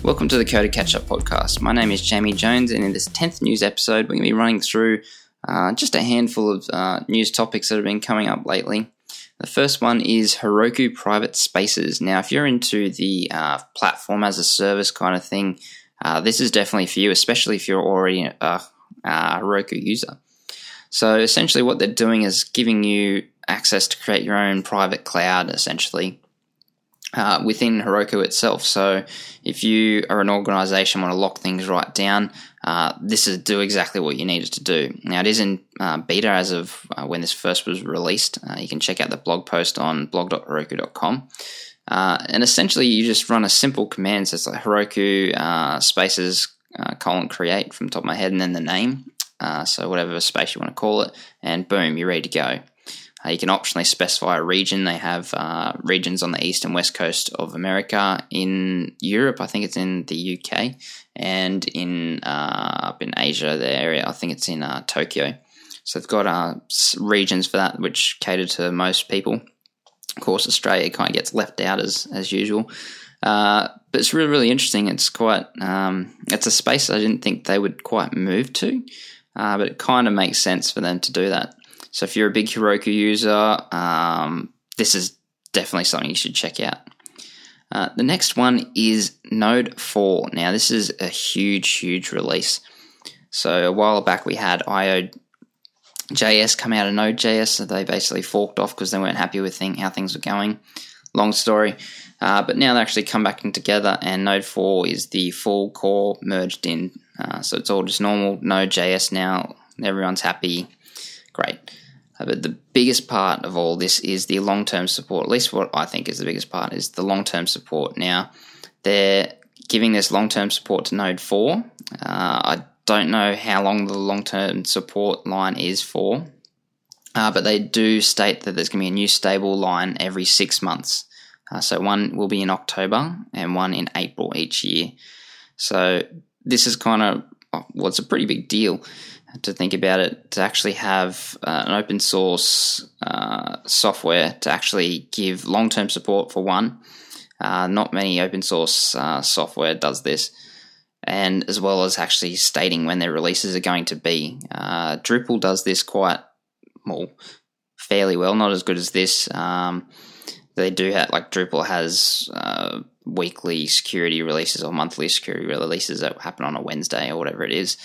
Welcome to the Coder Catch-Up podcast. My name is Jamie Jones, and in this 10th news episode, we're going to be running through just a handful of news topics that have been coming up lately. The first one is Heroku Private Spaces. Now, if you're into the platform as a service kind of thing, this is definitely for you, especially if you're already a Heroku user. So essentially what they're doing is giving you access to create your own private cloud, essentially, within Heroku itself. So if you are an organization, want to lock things right down, this is do exactly what you need it to do. Now, it is in beta as of when this first was released. You can check out the blog post on blog.heroku.com. And essentially, you just run a simple command. So it's like Heroku spaces :create from the top of my head, and then the name. So whatever space you want to call it, and boom, you're ready to go. You can optionally specify a region. They have regions on the east and west coast of America. In Europe, I think it's in the UK, and in up in Asia, the area, I think it's in Tokyo. So they've got regions for that, which cater to most people. Of course, Australia kind of gets left out as usual. But it's really, really interesting. It's quite it's a space I didn't think they would quite move to, but it kind of makes sense for them to do that. So if you're a big Heroku user, this is definitely something you should check out. The next one is Node 4. Now, this is a huge release. So a while back we had IO.js come out of Node.js, so they basically forked off because they weren't happy with how things were going. Long story. But now they're actually come back together, and Node 4 is the full core merged in. So it's all just normal Node.js now. Everyone's happy. Great. But the biggest part of all this is the long-term support. At least what I think is the biggest part is the long-term support. Now, they're giving this long-term support to Node 4. I don't know how long the long-term support line is for, but they do state that there's going to be a new stable line every 6 months. So one will be in October and one in April each year. So this is kind of, it's a pretty big deal to think about it, to actually have an open source software to actually give long-term support for one. Not many open source software does this, and as well as actually stating when their releases are going to be. Drupal does this fairly well, not as good as this. They do have, Drupal has weekly security releases or monthly security releases that happen on a Wednesday or whatever it is.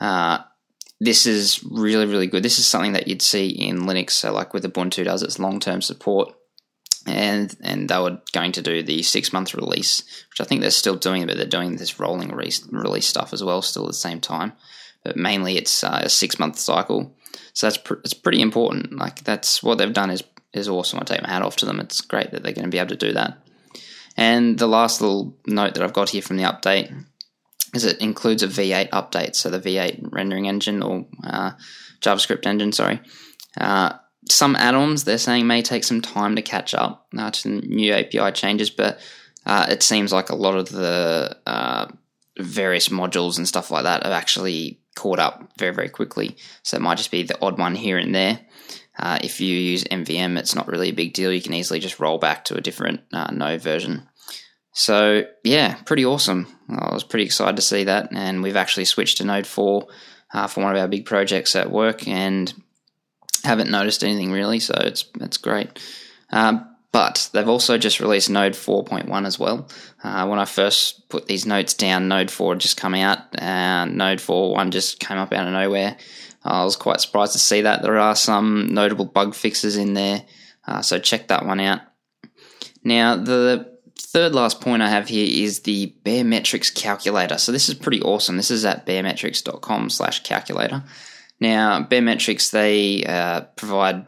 This is really, really good. This is something that you'd see in Linux. So like with Ubuntu does its long-term support, and they were going to do the 6-month release, which I think they're still doing, but they're doing this rolling release stuff as well still at the same time. But mainly it's a 6-month cycle. So it's pretty important. That's what they've done is awesome. I take my hat off to them. It's great that they're going to be able to do that. And the last little note that I've got here from the update is it includes a V8 update, so the V8 rendering engine or JavaScript engine, sorry. Some add-ons, they're saying, may take some time to catch up to new API changes, but it seems like a lot of the various modules and stuff like that have actually caught up very, very quickly. So it might just be the odd one here and there. If you use MVM, it's not really a big deal. You can easily just roll back to a different Node version. So, yeah, pretty awesome. I was pretty excited to see that, and we've actually switched to Node 4 for one of our big projects at work and haven't noticed anything really, so it's great. But they've also just released Node 4.1 as well. When I first put these notes down, Node 4 had just come out, and Node 4.1 just came up out of nowhere. I was quite surprised to see that. There are some notable bug fixes in there, so check that one out. Now, the third last point I have here is the Baremetrics calculator. So this is pretty awesome. This is at baremetrics.com/calculator. Now, Baremetrics, they provide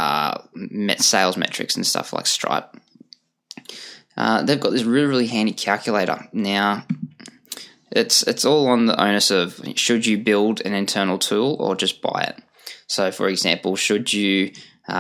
sales metrics and stuff like Stripe. They've got this really, really handy calculator. Now, it's all on the onus of should you build an internal tool or just buy it. So, for example, should you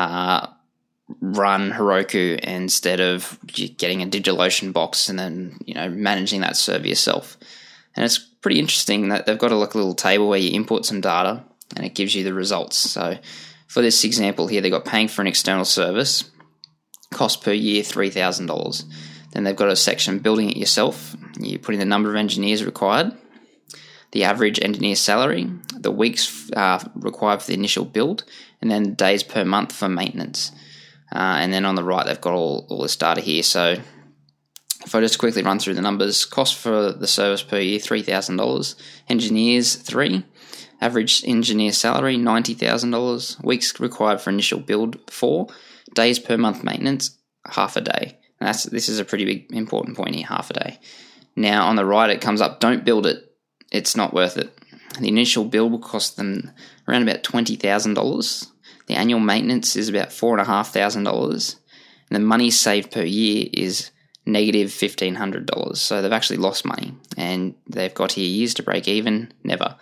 run Heroku instead of getting a DigitalOcean box and then managing that server yourself? And it's pretty interesting that they've got a little table where you input some data and it gives you the results. So for this example here, they've got paying for an external service, cost per year $3,000. Then they've got a section building it yourself. you put in the number of engineers required, the average engineer salary, the weeks required for the initial build, and then days per month for maintenance. And then on the right, they've got all this data here. So if I just quickly run through the numbers, cost for the service per year, $3,000. Engineers, 3. Average engineer salary, $90,000. Weeks required for initial build, 4. Days per month maintenance, half a day. And this is a pretty big important point here, half a day. Now on the right, it comes up, don't build it. It's not worth it. The initial build will cost them around about $20,000. The annual maintenance is about $4,500. And the money saved per year is negative $1,500. So they've actually lost money. And they've got here years to break even, never.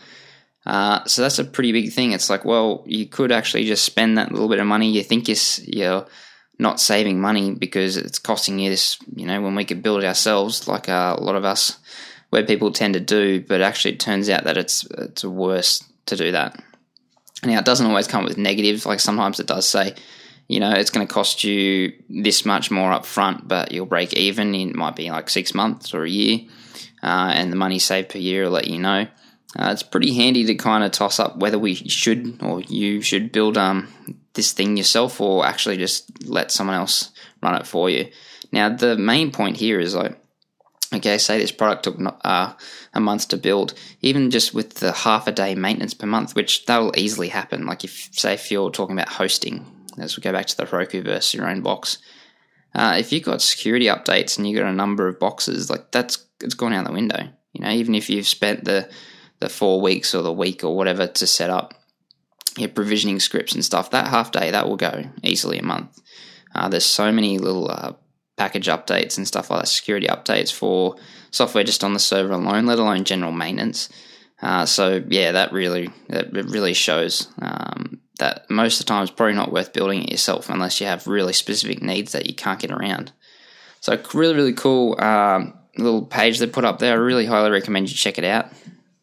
So that's a pretty big thing. It's like, well, you could actually just spend that little bit of money. You think you're not saving money because it's costing you this, when we could build it ourselves, like a lot of us where people tend to do, but actually it turns out that it's worse to do that. Now, it doesn't always come with negatives. Like sometimes it does say, it's going to cost you this much more up front, but you'll break even. It might be like 6 months or a year, and the money saved per year will let you know. It's pretty handy to kind of toss up whether we should or you should build this thing yourself or actually just let someone else run it for you. Now, the main point here is like, okay, say this product took a month to build, even just with the half a day maintenance per month, which that will easily happen. Like if you're talking about hosting, as we go back to the Heroku versus your own box, if you've got security updates and you've got a number of boxes, like it's gone out the window. Even if you've spent the 4 weeks or the week or whatever to set up your provisioning scripts and stuff, that half day, that will go easily a month. There's so many little package updates and stuff like that, security updates for software just on the server alone, let alone general maintenance. So yeah, that really shows that most of the time it's probably not worth building it yourself unless you have really specific needs that you can't get around. So really, really cool little page they put up there. I really highly recommend you check it out.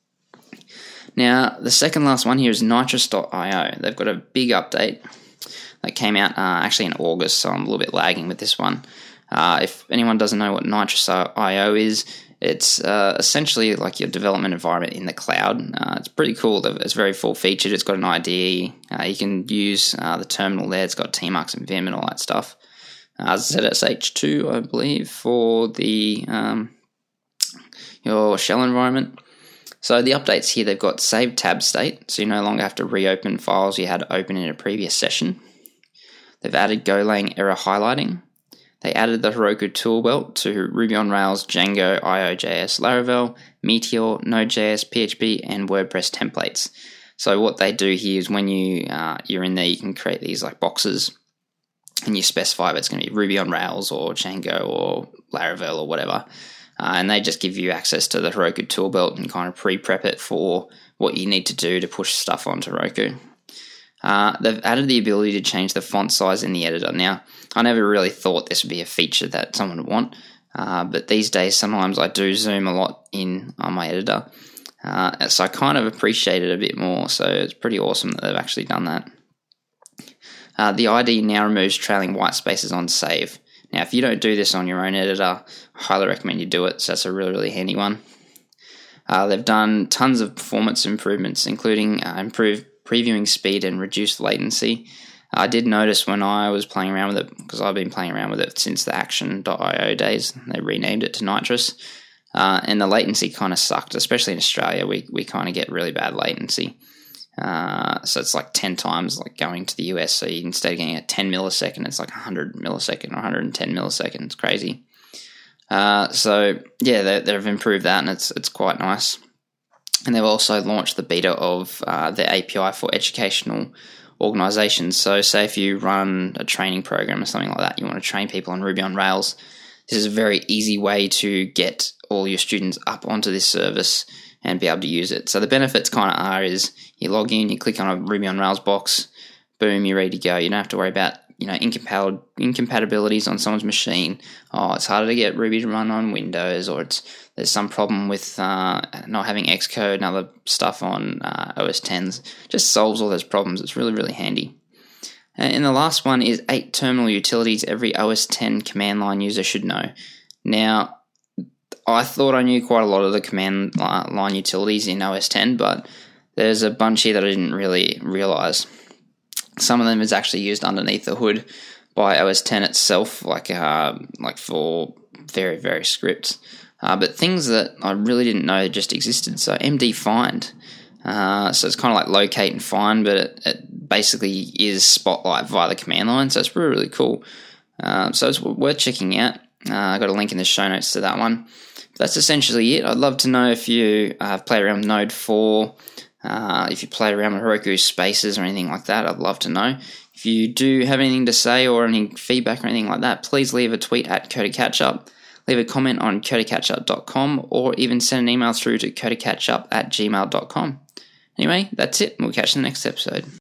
Now, the second last one here is Nitrous.io. They've got a big update that came out actually in August, so I'm a little bit lagging with this one. If anyone doesn't know what Nitrous.io is, it's essentially like your development environment in the cloud. It's pretty cool. It's very full-featured. It's got an IDE. You can use the terminal there. It's got Tmux and Vim and all that stuff. ZSH2, I believe, for the your shell environment. So the updates here, they've got save tab state, so you no longer have to reopen files you had open in a previous session. They've added Golang error highlighting. They added the Heroku tool belt to Ruby on Rails, Django, IO.js, Laravel, Meteor, Node.js, PHP, and WordPress templates. So what they do here is when you're in there, you can create these like boxes, and you specify if it's going to be Ruby on Rails or Django or Laravel or whatever. And they just give you access to the Heroku tool belt and kind of pre-prep it for what you need to do to push stuff onto Heroku. They've added the ability to change the font size in the editor. Now, I never really thought this would be a feature that someone would want, but these days sometimes I do zoom a lot in on my editor, so I kind of appreciate it a bit more, so it's pretty awesome that they've actually done that. The IDE now removes trailing white spaces on save. Now, if you don't do this on your own editor, I highly recommend you do it, so that's a really, really handy one. They've done tons of performance improvements, including improved previewing speed and reduced latency. I did notice when I was playing around with it, because I've been playing around with it since the Action.io days, they renamed it to Nitrous, and the latency kind of sucked, especially in Australia. We kind of get really bad latency. So it's like 10 times like going to the US. So instead of getting a 10 millisecond, it's like 100 millisecond or 110 milliseconds. It's crazy. So yeah, they've improved that, and it's quite nice. And they've also launched the beta of their API for educational organizations. So say if you run a training program or something like that, you want to train people on Ruby on Rails, this is a very easy way to get all your students up onto this service and be able to use it. So the benefits kind of are is you log in, you click on a Ruby on Rails box, boom, you're ready to go. You don't have to worry about incompatibilities on someone's machine. Oh, it's harder to get Ruby to run on Windows, or there's some problem with not having Xcode and other stuff on OS 10s. Just solves all those problems. It's really, really handy. And the last one is 8 terminal utilities every OS 10 command line user should know. Now, I thought I knew quite a lot of the command line utilities in OS 10, but there's a bunch here that I didn't really realize. Some of them is actually used underneath the hood by OS 10 itself, like for very, very scripts. But things that I really didn't know just existed. So MD Find. So it's kind of like locate and find, but it basically is Spotlight via the command line. So it's really, really cool. So it's worth checking out. I got a link in the show notes to that one. But that's essentially it. I'd love to know if you play around with Node 4, if you play around with Heroku Spaces or anything like that. I'd love to know. If you do have anything to say or any feedback or anything like that, please leave a tweet at CoderCatchup, leave a comment on codercatchup.com, or even send an email through to codercatchup@gmail.com. Anyway, that's it. We'll catch you in the next episode.